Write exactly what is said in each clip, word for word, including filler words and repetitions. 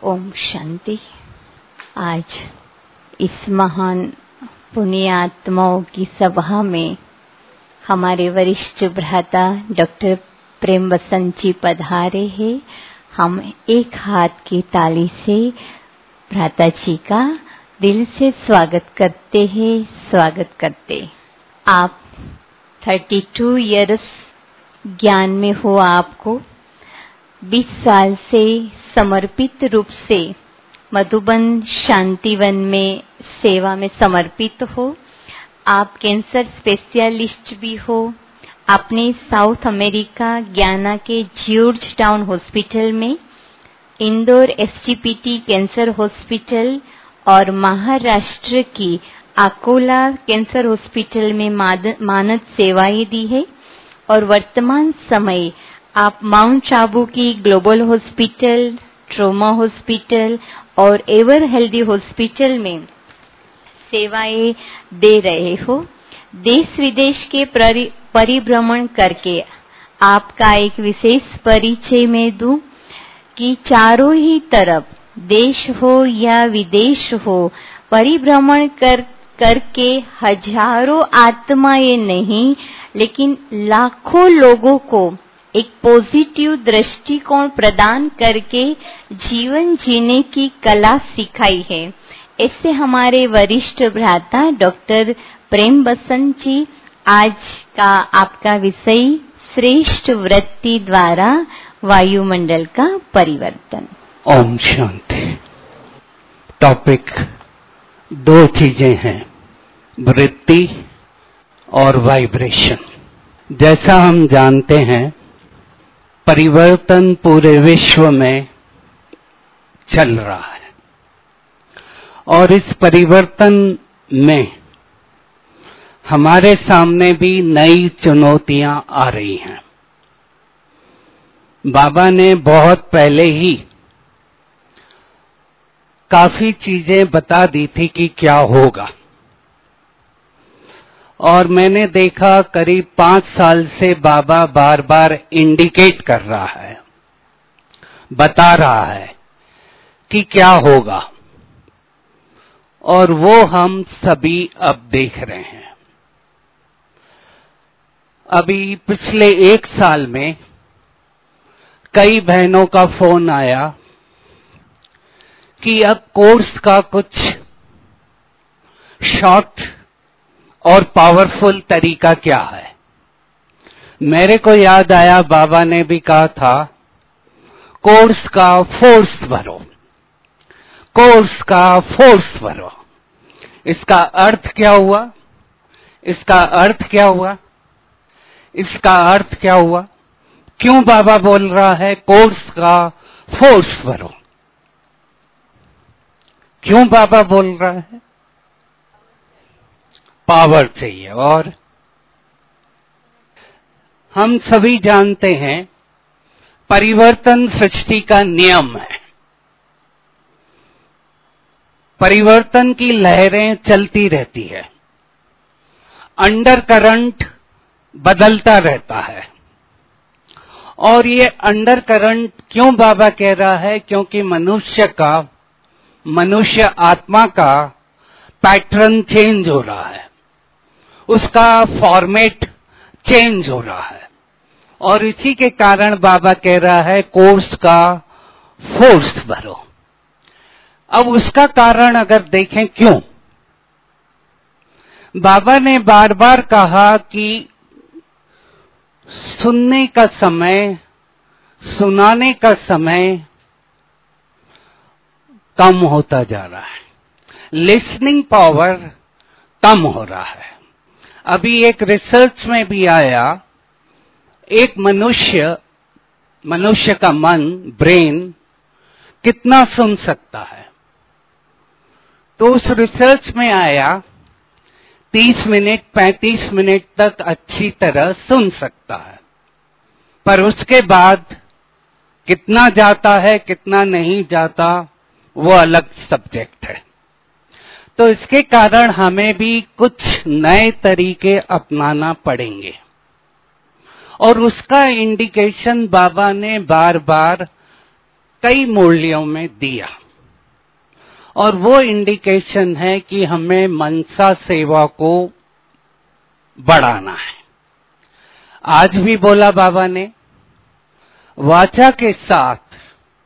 ओम शांति। आज इस महान पुण्यात्माओं की सभा में हमारे वरिष्ठ भ्राता डॉक्टर प्रेम बसंत जी पधारे हैं। हम एक हाथ की ताली से भ्राता जी का दिल से स्वागत करते हैं, स्वागत करते। आप बत्तीस इयर्स ज्ञान में हो, आपको बीस साल से समर्पित रूप से मधुबन शांतिवन में सेवा में समर्पित हो। आप कैंसर स्पेशलिस्ट भी हो। आपने साउथ अमेरिका गयाना के जॉर्ज टाउन हॉस्पिटल में, इंदौर एसजीपीटी कैंसर हॉस्पिटल और महाराष्ट्र की अकोला कैंसर हॉस्पिटल में मानद सेवाएं दी है। और वर्तमान समय आप माउंट आबू की ग्लोबल हॉस्पिटल, ट्रोमा हॉस्पिटल और एवर हेल्दी हॉस्पिटल में सेवाएं दे रहे हो। देश विदेश के परिभ्रमण करके आपका एक विशेष परिचय मैं दूं कि चारों ही तरफ, देश हो या विदेश हो, परिभ्रमण कर करके हजारों आत्माएं नहीं लेकिन लाखों लोगों को एक पॉजिटिव दृष्टिकोण प्रदान करके जीवन जीने की कला सिखाई है। ऐसे हमारे वरिष्ठ भ्राता डॉक्टर प्रेम बसंत जी, आज का आपका विषय श्रेष्ठ वृत्ति द्वारा वायुमंडल का परिवर्तन। ओम शांति। टॉपिक दो चीजें हैं, वृत्ति और वाइब्रेशन। जैसा हम जानते हैं, परिवर्तन पूरे विश्व में चल रहा है और इस परिवर्तन में हमारे सामने भी नई चुनौतियां आ रही हैं। बाबा ने बहुत पहले ही काफी चीजें बता दी थी कि क्या होगा, और मैंने देखा करीब पांच साल से बाबा बार बार इंडिकेट कर रहा है, बता रहा है कि क्या होगा, और वो हम सभी अब देख रहे हैं। अभी पिछले एक साल में कई बहनों का फोन आया कि अब कोर्स का कुछ शॉर्ट और पावरफुल तरीका क्या है। मेरे को याद आया, बाबा ने भी कहा था कोर्स का फोर्स भरो, कोर्स का फोर्स भरो। इसका अर्थ क्या हुआ? इसका अर्थ क्या हुआ? इसका अर्थ क्या हुआ? क्यों बाबा बोल रहा है कोर्स का फोर्स भरो? क्यों बाबा बोल रहा है? पावर चाहिए। और हम सभी जानते हैं परिवर्तन सृष्टि का नियम है। परिवर्तन की लहरें चलती रहती है, अंडर करंट बदलता रहता है। और ये अंडर करंट क्यों बाबा कह रहा है? क्योंकि मनुष्य का, मनुष्य आत्मा का पैटर्न चेंज हो रहा है, उसका फॉर्मेट चेंज हो रहा है, और इसी के कारण बाबा कह रहा है कोर्स का फोर्स भरो। अब उसका कारण अगर देखें, क्यों बाबा ने बार बार कहा कि सुनने का समय, सुनाने का समय कम होता जा रहा है, लिसनिंग पावर कम हो रहा है। अभी एक रिसर्च में भी आया, एक मनुष्य मनुष्य का मन, ब्रेन कितना सुन सकता है। तो उस रिसर्च में आया तीस मिनट पैंतीस मिनट तक अच्छी तरह सुन सकता है, पर उसके बाद कितना जाता है कितना नहीं जाता वो अलग सब्जेक्ट है। तो इसके कारण हमें भी कुछ नए तरीके अपनाना पड़ेंगे, और उसका इंडिकेशन बाबा ने बार बार कई मूल्यों में दिया, और वो इंडिकेशन है कि हमें मनसा सेवा को बढ़ाना है। आज भी बोला बाबा ने, वाचा के साथ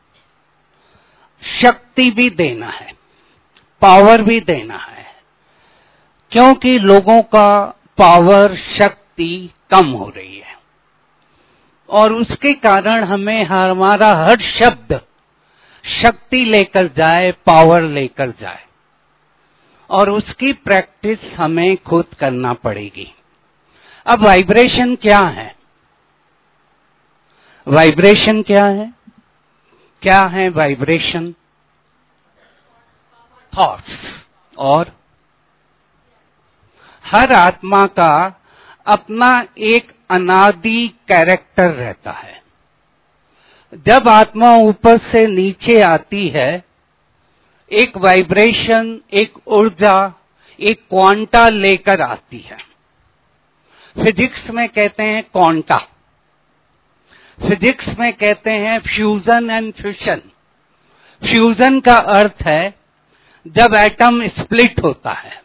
शक्ति भी देना है, पावर भी देना है, क्योंकि लोगों का पावर, शक्ति कम हो रही है, और उसके कारण हमें हमारा हर शब्द शक्ति लेकर जाए, पावर लेकर जाए, और उसकी प्रैक्टिस हमें खुद करना पड़ेगी। अब वाइब्रेशन क्या है? वाइब्रेशन क्या है? क्या है वाइब्रेशन? थॉट्स। और हर आत्मा का अपना एक अनादि कैरेक्टर रहता है। जब आत्मा ऊपर से नीचे आती है, एक वाइब्रेशन, एक ऊर्जा, एक क्वांटा लेकर आती है। फिजिक्स में कहते हैं क्वांटा, फिजिक्स में कहते हैं फ्यूजन एंड फ्यूशन। फ्यूजन का अर्थ है जब एटम स्प्लिट होता है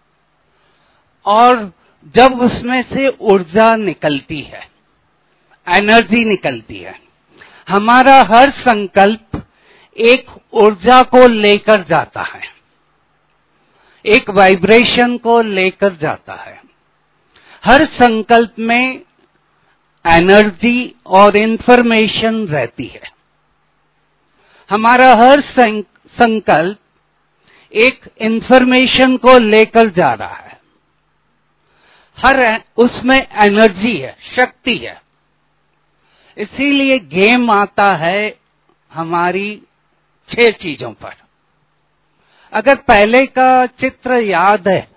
और जब उसमें से ऊर्जा निकलती है, एनर्जी निकलती है। हमारा हर संकल्प एक ऊर्जा को लेकर जाता है, एक वाइब्रेशन को लेकर जाता है। हर संकल्प में एनर्जी और इंफॉर्मेशन रहती है। हमारा हर संकल्प एक इंफॉर्मेशन को लेकर जा रहा है। हर उसमें एनर्जी है, शक्ति है। इसीलिए गेम आता है हमारी छह चीजों पर। अगर पहले का चित्र याद है,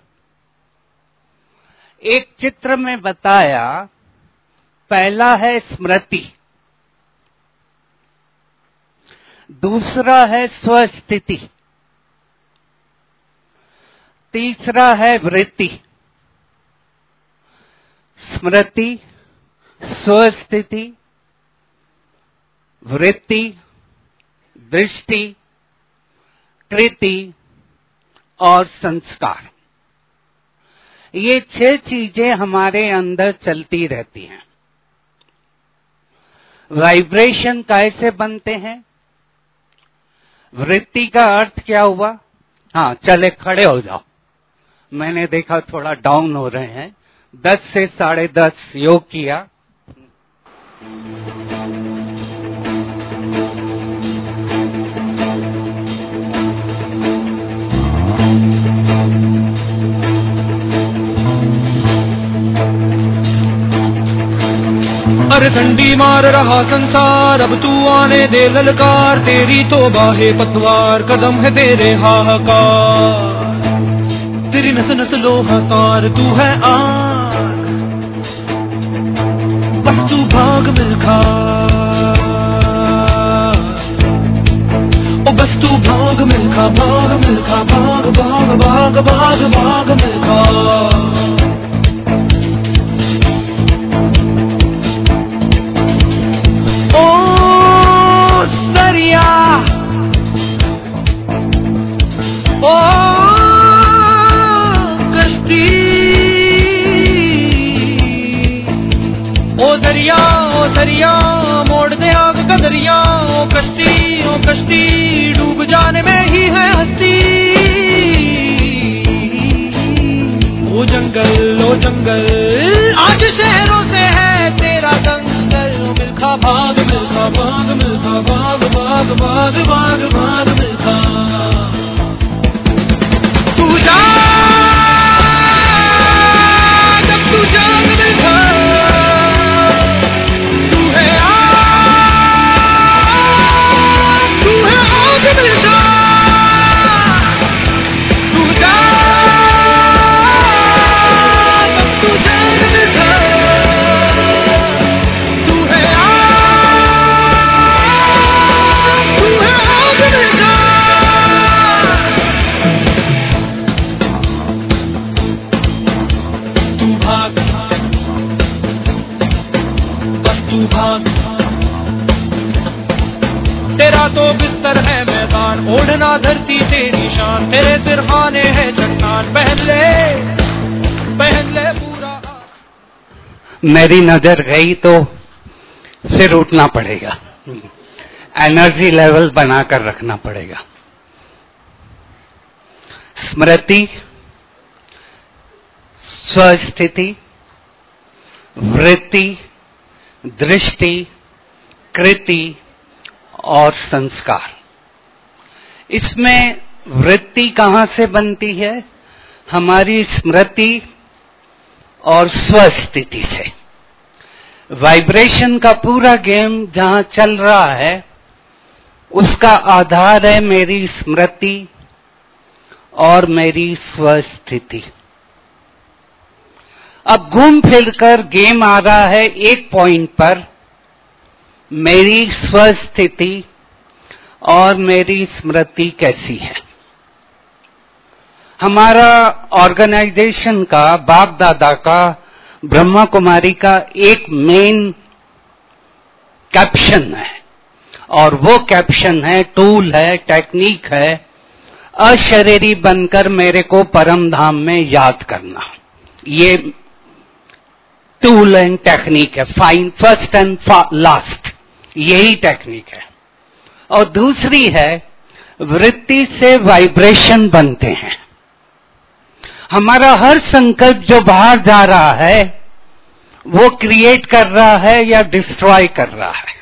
एक चित्र में बताया, पहला है स्मृति, दूसरा है स्वस्थिति, तीसरा है वृत्ति। स्मृति, स्वस्थिति, वृत्ति, दृष्टि, कृति और संस्कार। ये छह चीजें हमारे अंदर चलती रहती हैं। वाइब्रेशन कैसे बनते हैं? वृत्ति का अर्थ क्या हुआ? हाँ, चले खड़े हो जाओ। मैंने देखा थोड़ा डाउन हो रहे हैं। दस से साढ़े दस योग किया। अरे ठंडी मार रहा संसार, अब तू आने दे ललकार। तेरी तो बाहे पतवार, कदम है तेरे हाहाकार। तेरी नस नस लोहा तार, तू है आग, बस तू भाग मिलखा। ओ बस तू भाग मिलखा, भाग मिलखा, भाग भाग भाग भाग भाग मिलखा। ओ कश्ती, ओ दरिया, ओ दरिया, मोड़ दे आग का दरिया। ओ कश्ती, ओ कश्ती, डूब जाने में ही है हस्ती। ओ जंगल, ओ जंगल, आज शहरों से है तेरा दंगल। मिल्खा भाग, मिल्खा भाग, मिल्खा भाग भाग भाग भाग भाग मिल्खा। तू जा, जब तू जाग मिल्खा, तू है आग, तू है आग मिल्खा। तू जा, जब तू जाग मिल्खा, तू है आग, तू है आग मिल्खा। समंदर है मैदान, ओढ़ना धरती तेरी शान, तेरे सिरहाने है चट्टान, पहन ले पहन ले पूरा। मेरी नजर गई तो फिर उठना पड़ेगा, एनर्जी लेवल बनाकर रखना पड़ेगा। स्मृति, स्वस्थिति, वृत्ति, दृष्टि, कृति और संस्कार। इसमें वृत्ति कहां से बनती है? हमारी स्मृति और स्वस्थिति से। वाइब्रेशन का पूरा गेम जहां चल रहा है उसका आधार है मेरी स्मृति और मेरी स्वस्थिति। अब घूम फिरकर गेम आ रहा है एक पॉइंट पर, मेरी स्वस्थिति और मेरी स्मृति कैसी है। हमारा ऑर्गेनाइजेशन का, बाप दादा का, ब्रह्मा कुमारी का एक मेन कैप्शन है, और वो कैप्शन है, टूल है, टेक्निक है, अशरीरी बनकर मेरे को परम धाम में याद करना। ये टूल एंड टेक्निक है, फाइन फर्स्ट एंड लास्ट, यही टेक्निक है। और दूसरी है, वृत्ति से वाइब्रेशन बनते हैं। हमारा हर संकल्प जो बाहर जा रहा है वो क्रिएट कर रहा है या डिस्ट्रॉय कर रहा है।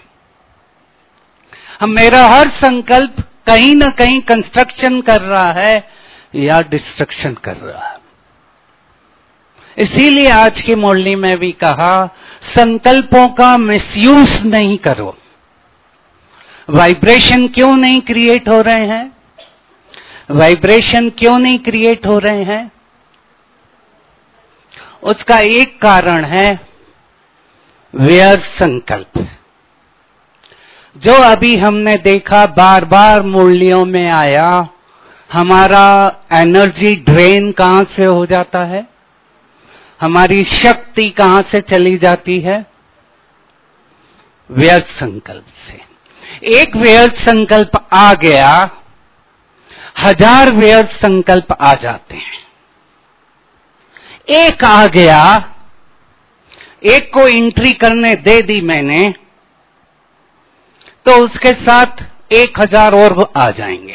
हम मेरा हर संकल्प कहीं ना कहीं कंस्ट्रक्शन कर रहा है या डिस्ट्रक्शन कर रहा है। इसीलिए आज की मुरली में भी कहा, संकल्पों का मिसयूज नहीं करो। वाइब्रेशन क्यों नहीं क्रिएट हो रहे हैं? वाइब्रेशन क्यों नहीं क्रिएट हो रहे हैं? उसका एक कारण है व्यर्थ संकल्प। जो अभी हमने देखा, बार बार मुरलियों में आया, हमारा एनर्जी ड्रेन कहां से हो जाता है, हमारी शक्ति कहां से चली जाती है? व्यर्थ संकल्प से। एक व्यर्थ संकल्प आ गया, हजार व्यर्थ संकल्प आ जाते हैं। एक आ गया, एक को एंट्री करने दे दी मैंने, तो उसके साथ एक हजार और आ जाएंगे।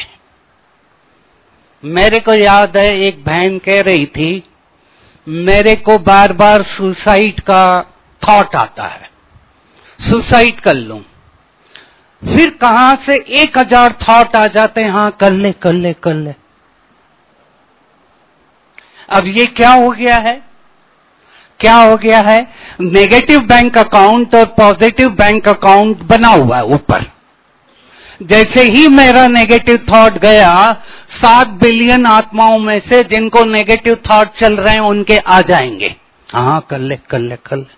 मेरे को याद है, एक बहन कह रही थी, मेरे को बार बार सुसाइड का थॉट आता है, सुसाइड कर लूं। फिर कहां से एक हजार थॉट आ जाते हैं, हां कर ले कर ले कर ले। अब ये क्या हो गया है? क्या हो गया है? नेगेटिव बैंक अकाउंट और पॉजिटिव बैंक अकाउंट बना हुआ है ऊपर। जैसे ही मेरा नेगेटिव थॉट गया, सात बिलियन आत्माओं में से जिनको नेगेटिव थॉट चल रहे हैं उनके आ जाएंगे, हाँ कर ले कर ले कर ले।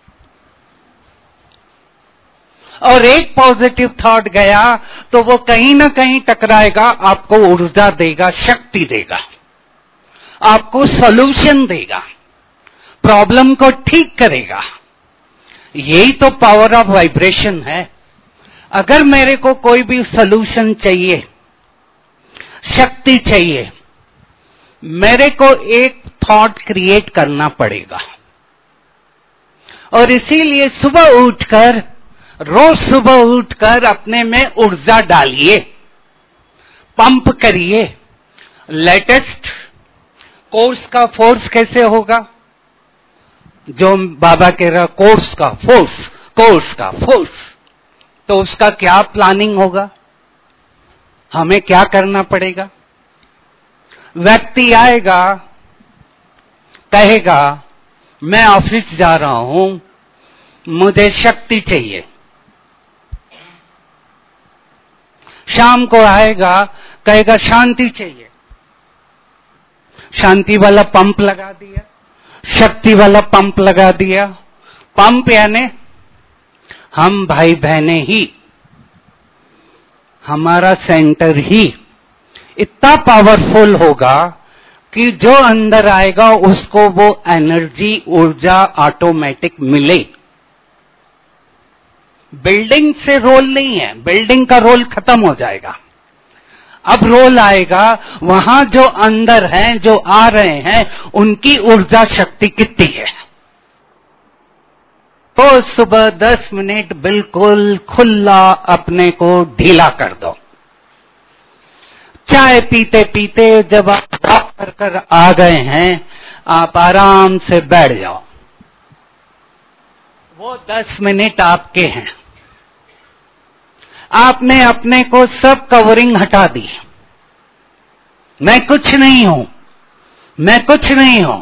और एक पॉजिटिव थॉट गया तो वो कहीं ना कहीं टकराएगा, आपको ऊर्जा देगा, शक्ति देगा, आपको सॉल्यूशन देगा, प्रॉब्लम को ठीक करेगा। यही तो पावर ऑफ वाइब्रेशन है। अगर मेरे को कोई भी सॉल्यूशन चाहिए, शक्ति चाहिए, मेरे को एक थॉट क्रिएट करना पड़ेगा। और इसीलिए सुबह उठकर, रोज सुबह उठकर अपने में ऊर्जा डालिए, पंप करिए। लेटेस्ट कोर्स का फोर्स कैसे होगा? जो बाबा कह रहा, कोर्स का फोर्स, कोर्स का फोर्स, तो उसका क्या प्लानिंग होगा? हमें क्या करना पड़ेगा? व्यक्ति आएगा, कहेगा मैं ऑफिस जा रहा हूं, मुझे शक्ति चाहिए। शाम को आएगा, कहेगा शांति चाहिए। शांति वाला पंप लगा दिया, शक्ति वाला पंप लगा दिया। पंप यानी हम भाई बहने ही, हमारा सेंटर ही इतना पावरफुल होगा कि जो अंदर आएगा उसको वो एनर्जी, ऊर्जा ऑटोमेटिक मिले। बिल्डिंग से रोल नहीं है, बिल्डिंग का रोल खत्म हो जाएगा। अब रोल आएगा, वहां जो अंदर हैं, जो आ रहे हैं, उनकी ऊर्जा शक्ति कितनी है। तो सुबह दस मिनट बिल्कुल खुला अपने को ढीला कर दो। चाय पीते पीते जब आप वॉक कर कर आ गए हैं, आप आराम से बैठ जाओ। वो दस मिनट आपके हैं। आपने अपने को सब कवरिंग हटा दी। मैं कुछ नहीं हूं, मैं कुछ नहीं हूं।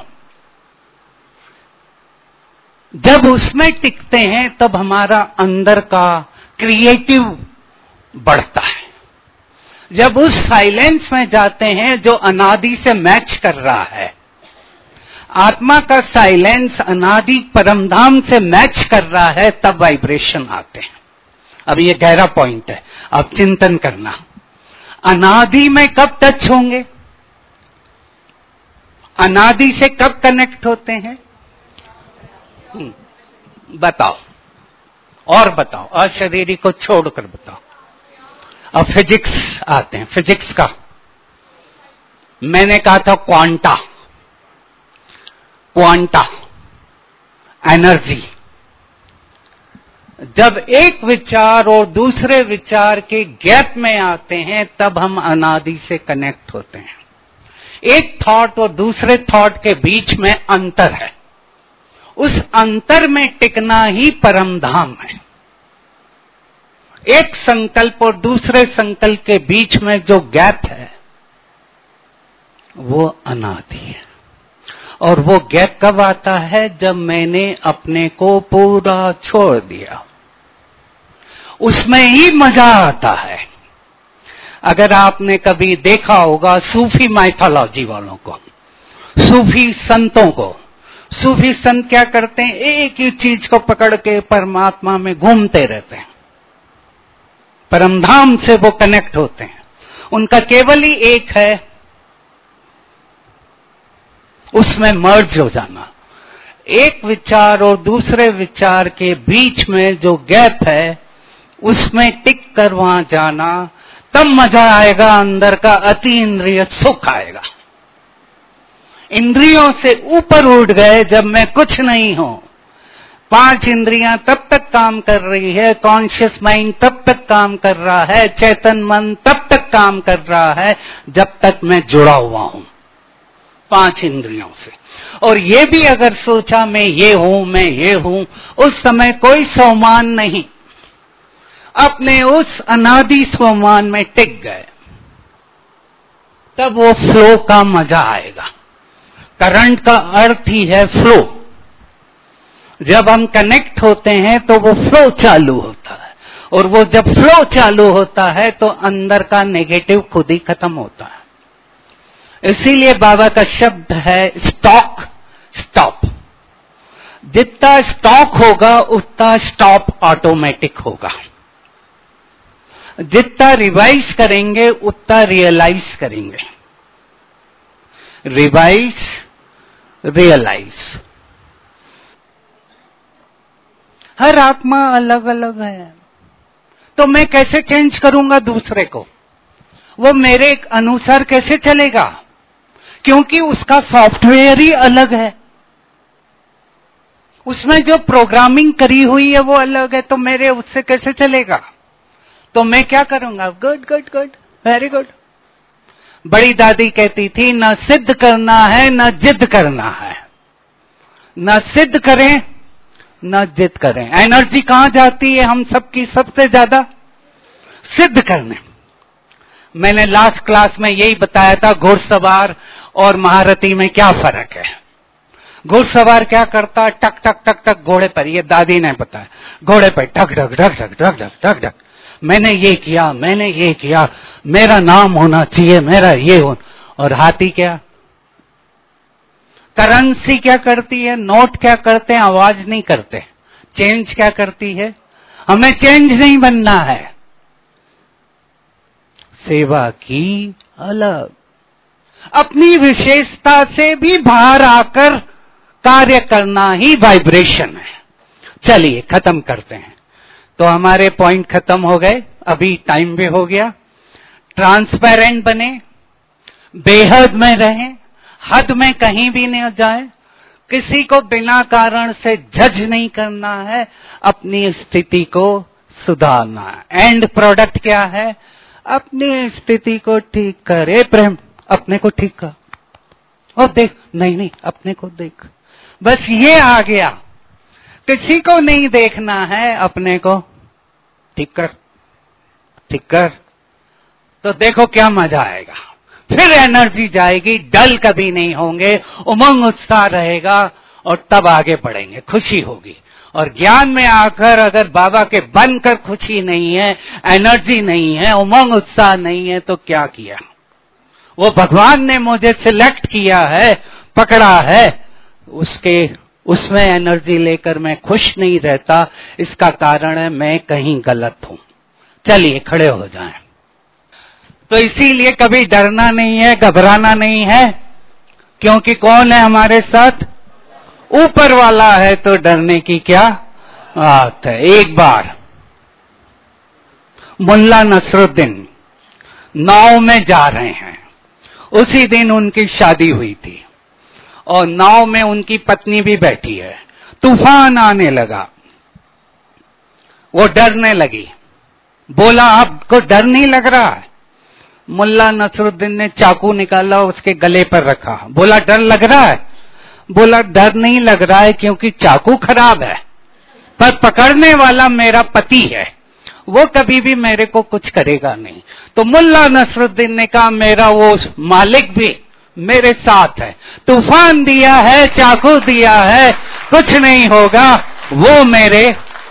जब उसमें टिकते हैं तब हमारा अंदर का क्रिएटिव बढ़ता है। जब उस साइलेंस में जाते हैं जो अनादि से मैच कर रहा है, आत्मा का साइलेंस अनादि परमधाम से मैच कर रहा है, तब वाइब्रेशन आते हैं। अब ये गहरा पॉइंट है, अब चिंतन करना। अनादि में कब टच होंगे? अनादि से कब कनेक्ट होते हैं? बताओ, और बताओ, अशरीरी को छोड़कर बताओ। अब फिजिक्स आते हैं, फिजिक्स का मैंने कहा था क्वांटा, क्वांटा एनर्जी। जब एक विचार और दूसरे विचार के गैप में आते हैं तब हम अनादि से कनेक्ट होते हैं। एक थॉट और दूसरे थॉट के बीच में अंतर है, उस अंतर में टिकना ही परमधाम है। एक संकल्प और दूसरे संकल्प के बीच में जो गैप है वो अनादि है। और वो गैप कब आता है? जब मैंने अपने को पूरा छोड़ दिया। उसमें ही मजा आता है। अगर आपने कभी देखा होगा सूफी माइथोलॉजी वालों को, सूफी संतों को, सूफी संत क्या करते हैं? एक ही चीज को पकड़ के परमात्मा में घूमते रहते हैं। परमधाम से वो कनेक्ट होते हैं। उनका केवल ही एक है, उसमें मर्ज हो जाना। एक विचार और दूसरे विचार के बीच में जो गैप है उसमें टिक कर वहां जाना, तब मजा आएगा। अंदर का अति इंद्रिय सुख आएगा। इंद्रियों से ऊपर उठ गए जब मैं कुछ नहीं हूं। पांच इंद्रियां तब तक काम कर रही है, कॉन्शियस माइंड तब तक काम कर रहा है, चेतन मन तब तक काम कर रहा है जब तक मैं जुड़ा हुआ हूं पांच इंद्रियों से। और ये भी अगर सोचा मैं ये हूं, मैं ये हूं, उस समय कोई स्वमान नहीं, अपने उस अनादि स्वमान में टिक गए, तब वो फ्लो का मजा आएगा। करंट का अर्थ ही है फ्लो। जब हम कनेक्ट होते हैं तो वो फ्लो चालू होता है, और वो जब फ्लो चालू होता है तो अंदर का नेगेटिव खुद ही खत्म होता है। इसीलिए बाबा का शब्द है स्टॉक स्टॉप। जितना स्टॉक होगा उतना स्टॉप ऑटोमेटिक होगा। जितना रिवाइज करेंगे उतना रियलाइज करेंगे। Revise, realise. हर आत्मा अलग अलग है, तो मैं कैसे चेंज करूंगा दूसरे को? वो मेरे अनुसार कैसे चलेगा? क्योंकि उसका सॉफ्टवेयर ही अलग है, उसमें जो प्रोग्रामिंग करी हुई है वो अलग है, तो मेरे उससे कैसे चलेगा? तो मैं क्या करूंगा? Good good good, very good. बड़ी दादी कहती थी, न सिद्ध करना है न जिद करना है। न सिद्ध करें न जिद करें। एनर्जी कहां जाती है हम सबकी सबसे ज्यादा? सिद्ध करने। मैंने लास्ट क्लास में यही बताया था, घुड़सवार और महारथी में क्या फर्क है। घुड़सवार क्या करता? टक टक टक टक घोड़े पर, ये दादी ने बताया, घोड़े पर ढक ढक ढक ढक ढक ढक ढक ढक, मैंने ये किया, मैंने ये किया, मेरा नाम होना चाहिए, मेरा ये हो। और हाथी क्या? करेंसी क्या करती है? नोट क्या करते हैं? आवाज नहीं करते। चेंज क्या करती है? हमें चेंज नहीं बनना है। सेवा की अलग, अपनी विशेषता से भी बाहर आकर कार्य करना ही वाइब्रेशन है। चलिए खत्म करते हैं। तो हमारे पॉइंट खत्म हो गए, अभी टाइम भी हो गया। ट्रांसपेरेंट बने, बेहद में रहें, हद में कहीं भी नहीं जाए, किसी को बिना कारण से जज नहीं करना है, अपनी स्थिति को सुधारना है। एंड प्रोडक्ट क्या है? अपनी स्थिति को ठीक करे प्रेम, अपने को ठीक कर, और देख, नहीं नहीं अपने को देख, बस ये आ गया। किसी को नहीं देखना है, अपने को ठीक कर, ठीक कर, तो देखो क्या मजा आएगा। फिर एनर्जी जाएगी, डल कभी नहीं होंगे, उमंग उत्साह रहेगा, और तब आगे बढ़ेंगे, खुशी होगी। और ज्ञान में आकर अगर बाबा के बनकर खुशी नहीं है, एनर्जी नहीं है, उमंग उत्साह नहीं है, तो क्या किया? वो भगवान ने मुझे सिलेक्ट किया है, पकड़ा है, उसके उसमें एनर्जी लेकर मैं खुश नहीं रहता, इसका कारण है मैं कहीं गलत हूं। चलिए खड़े हो जाएं। तो इसीलिए कभी डरना नहीं है, घबराना नहीं है, क्योंकि कौन है हमारे साथ? ऊपर वाला है, तो डरने की क्या बात है। एक बार मुल्ला नसरुद्दीन नाव में जा रहे हैं, उसी दिन उनकी शादी हुई थी, और नाव में उनकी पत्नी भी बैठी है। तूफान आने लगा, वो डरने लगी, बोला आपको डर नहीं लग रहा है? मुल्ला नसरुद्दीन ने चाकू निकाला, उसके गले पर रखा, बोला डर लग रहा है? बोला डर नहीं लग रहा है क्योंकि चाकू खराब है, पर पकड़ने वाला मेरा पति है, वो कभी भी मेरे को कुछ करेगा नहीं। तो मुल्ला नसरुद्दीन ने कहा मेरा वो मालिक भी मेरे साथ है, तूफान दिया है, चाकू दिया है, कुछ नहीं होगा, वो मेरे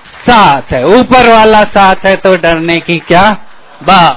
साथ है, ऊपर वाला साथ है, तो डरने की क्या बात।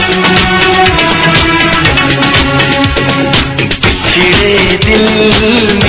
दिल